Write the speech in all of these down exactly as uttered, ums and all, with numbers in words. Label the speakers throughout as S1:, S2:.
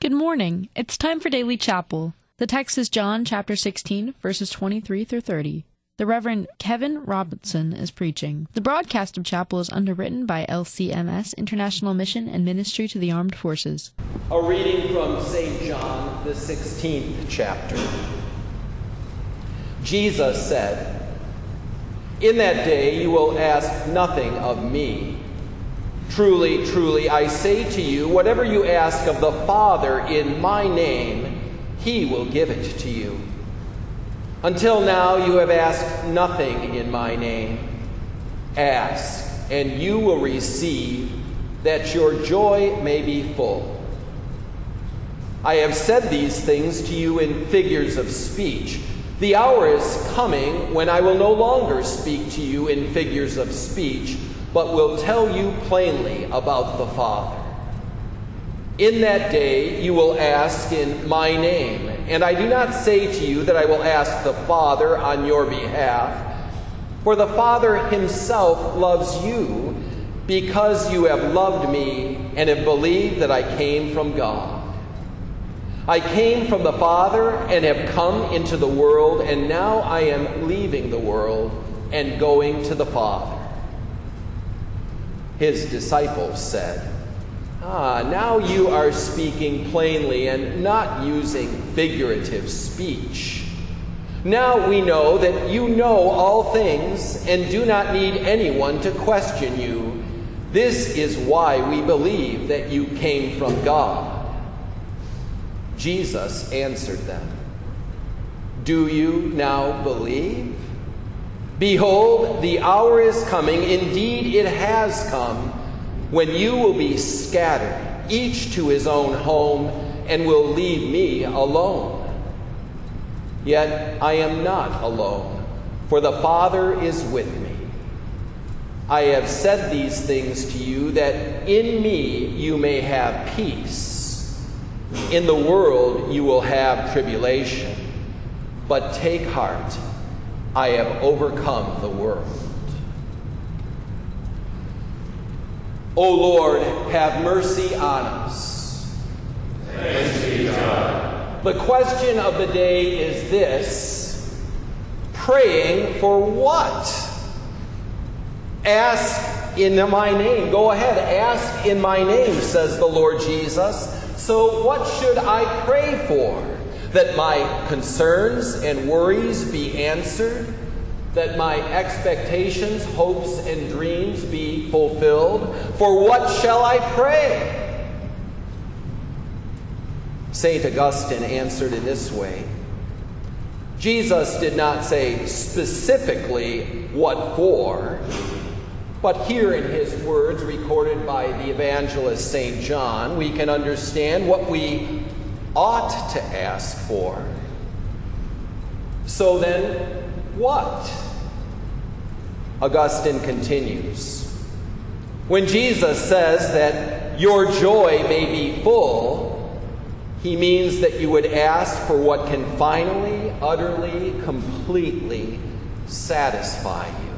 S1: Good morning. It's time for Daily Chapel. The text is John chapter sixteen, verses twenty-three through thirty. The Reverend Kevin Robinson is preaching. The broadcast of chapel is underwritten by L C M S, International Mission and Ministry to the Armed Forces.
S2: A reading from Saint John, the sixteenth chapter. Jesus said, "In that day you will ask nothing of me. Truly, truly, I say to you, whatever you ask of the Father in my name, he will give it to you. Until now you have asked nothing in my name. Ask, and you will receive, that your joy may be full. I have said these things to you in figures of speech. The hour is coming when I will no longer speak to you in figures of speech, but will tell you plainly about the Father. In that day you will ask in my name, and I do not say to you that I will ask the Father on your behalf, for the Father himself loves you, because you have loved me and have believed that I came from God. I came from the Father and have come into the world, and now I am leaving the world and going to the Father." His disciples said, "Ah, now you are speaking plainly and not using figurative speech. Now we know that you know all things and do not need anyone to question you. This is why we believe that you came from God." Jesus answered them, "Do you now believe? Behold, the hour is coming, indeed it has come, when you will be scattered, each to his own home, and will leave me alone. Yet I am not alone, for the Father is with me. I have said these things to you, that in me you may have peace. In the world you will have tribulation, but take heart, I have overcome the world." O Lord, have mercy on us.
S3: Thanks be to God.
S2: The question of the day is this: praying for what? Ask in my name. Go ahead, ask in my name, says the Lord Jesus. So what should I pray for? That my concerns and worries be answered? That my expectations, hopes, and dreams be fulfilled? For what shall I pray? Saint Augustine answered in this way: Jesus did not say specifically what for, but here in his words recorded by the evangelist Saint John, we can understand what we ought to ask for. So then, what? Augustine continues. When Jesus says that your joy may be full, he means that you would ask for what can finally, utterly, completely satisfy you.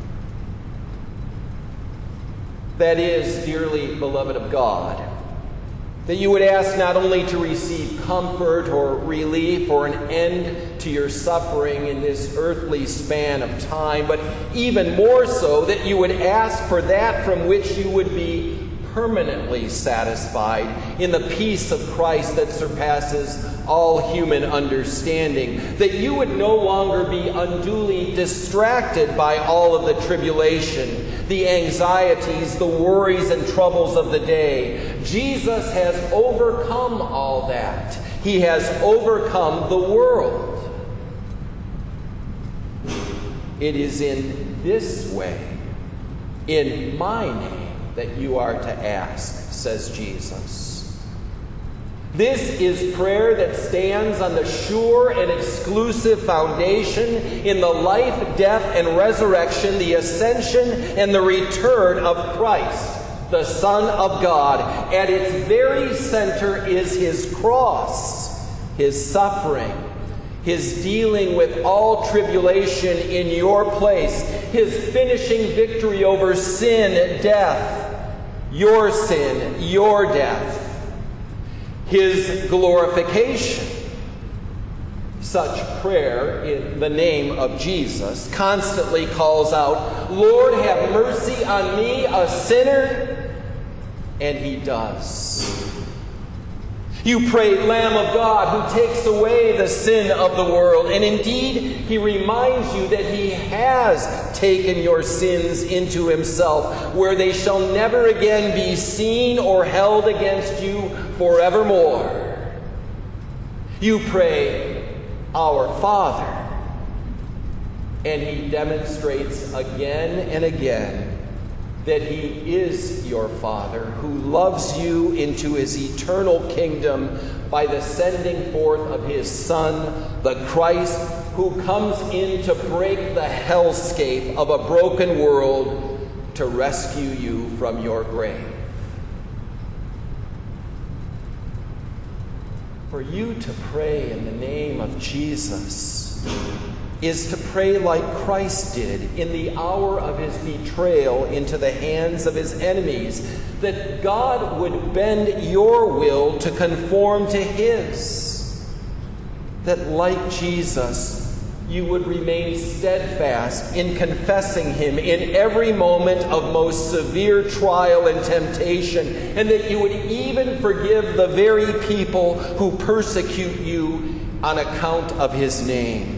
S2: That is, dearly beloved of God, that you would ask not only to receive comfort or relief or an end to your suffering in this earthly span of time, but even more so that you would ask for that from which you would be permanently satisfied in the peace of Christ that surpasses all human understanding, that you would no longer be unduly distracted by all of the tribulation, the anxieties, the worries and troubles of the day. Jesus has overcome all that. He has overcome the world. It is in this way, in my name, that you are to ask, says Jesus. This is prayer that stands on the sure and exclusive foundation in the life, death, and resurrection, the ascension and the return of Christ, the Son of God. At its very center is his cross, his suffering, his dealing with all tribulation in your place, his finishing victory over sin, death, your sin, your death. his glorification. Such prayer in the name of Jesus constantly calls out, "Lord, have mercy on me, a sinner," and he does. You pray, "Lamb of God, who takes away the sin of the world." And indeed, he reminds you that he has taken your sins into himself, where they shall never again be seen or held against you forevermore. You pray, "Our Father," and he demonstrates again and again that he is your Father, who loves you into his eternal kingdom by the sending forth of his Son, the Christ, who comes in to break the hellscape of a broken world to rescue you from your grave. For you to pray in the name of Jesus is to pray like Christ did in the hour of his betrayal into the hands of his enemies, that God would bend your will to conform to his, that like Jesus, you would remain steadfast in confessing him in every moment of most severe trial and temptation, and that you would even forgive the very people who persecute you on account of his name.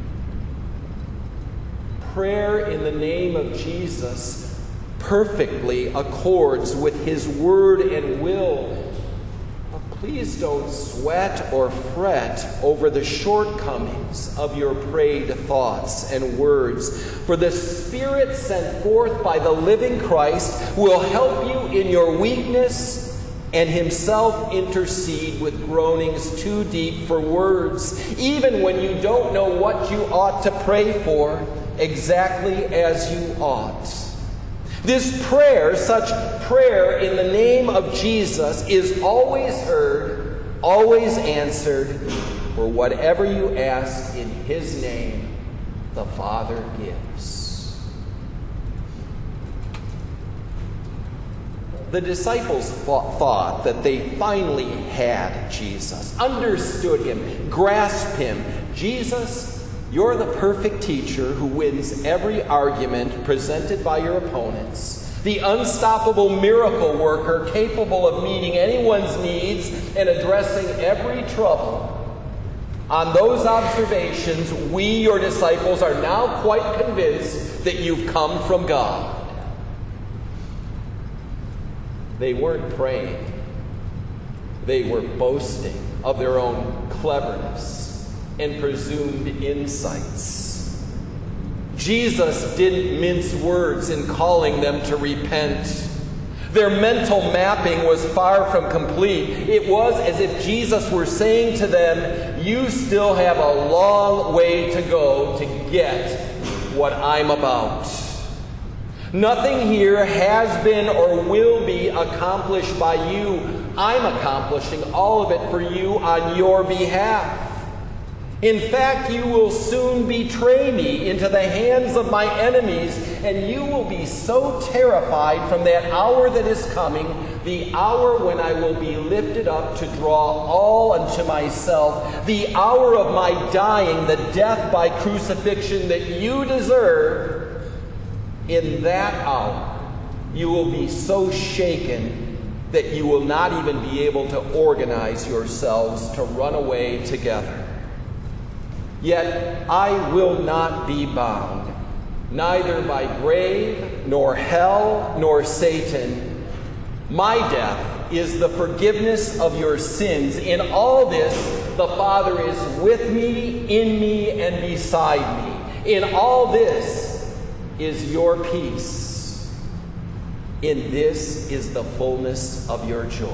S2: Prayer in the name of Jesus perfectly accords with his word and will. But please don't sweat or fret over the shortcomings of your prayed thoughts and words, for the Spirit sent forth by the living Christ will help you in your weakness and himself intercede with groanings too deep for words, even when you don't know what you ought to pray for exactly as you ought. This prayer, such prayer in the name of Jesus, is always heard, always answered, for whatever you ask in his name, the Father gives. The disciples thought that they finally had Jesus, understood him, grasped him. Jesus, you're the perfect teacher who wins every argument presented by your opponents, the unstoppable miracle worker capable of meeting anyone's needs and addressing every trouble. On those observations, we, your disciples, are now quite convinced that you've come from God. They weren't praying. They were boasting of their own cleverness and presumed insights. Jesus didn't mince words in calling them to repent. Their mental mapping was far from complete. It was as if Jesus were saying to them, you still have a long way to go to get what I'm about. Nothing here has been or will be accomplished by you. I'm accomplishing all of it for you on your behalf. In fact, you will soon betray me into the hands of my enemies, and you will be so terrified from that hour that is coming, the hour when I will be lifted up to draw all unto myself, the hour of my dying, the death by crucifixion that you deserve. In that hour, you will be so shaken that you will not even be able to organize yourselves to run away together. Yet I will not be bound, neither by grave, nor hell, nor Satan. My death is the forgiveness of your sins. In all this, the Father is with me, in me, and beside me. In all this is your peace. In this is the fullness of your joy.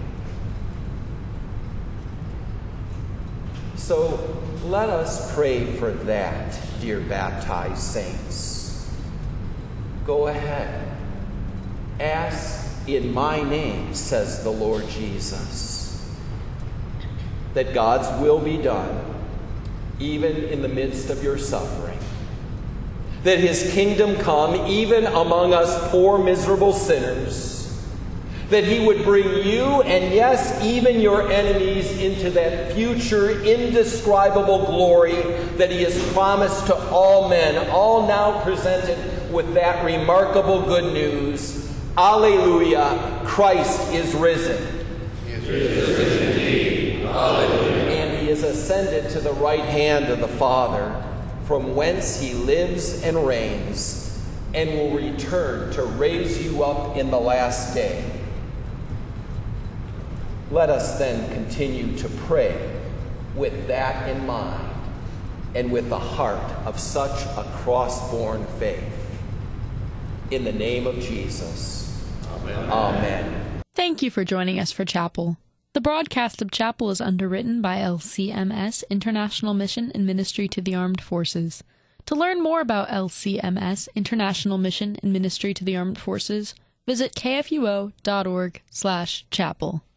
S2: So let us pray for that, dear baptized saints. Go ahead. Ask in my name, says the Lord Jesus, that God's will be done, even in the midst of your suffering. That his kingdom come even among us poor, miserable sinners. that he would bring you and, yes, even your enemies into that future indescribable glory that he has promised to all men, all now presented with that remarkable good news. Alleluia, Christ is risen.
S3: He is risen indeed. Alleluia.
S2: And he is ascended to the right hand of the Father, from whence he lives and reigns, and will return to raise you up in the last day. Let us then continue to pray with that in mind and with the heart of such a cross-born faith. In the name of Jesus.
S3: Amen.
S2: Amen.
S1: Thank you for joining us for Chapel. The broadcast of Chapel is underwritten by L C M S, International Mission and Ministry to the Armed Forces. To learn more about L C M S, International Mission and Ministry to the Armed Forces, visit kfuo dot org slash chapel.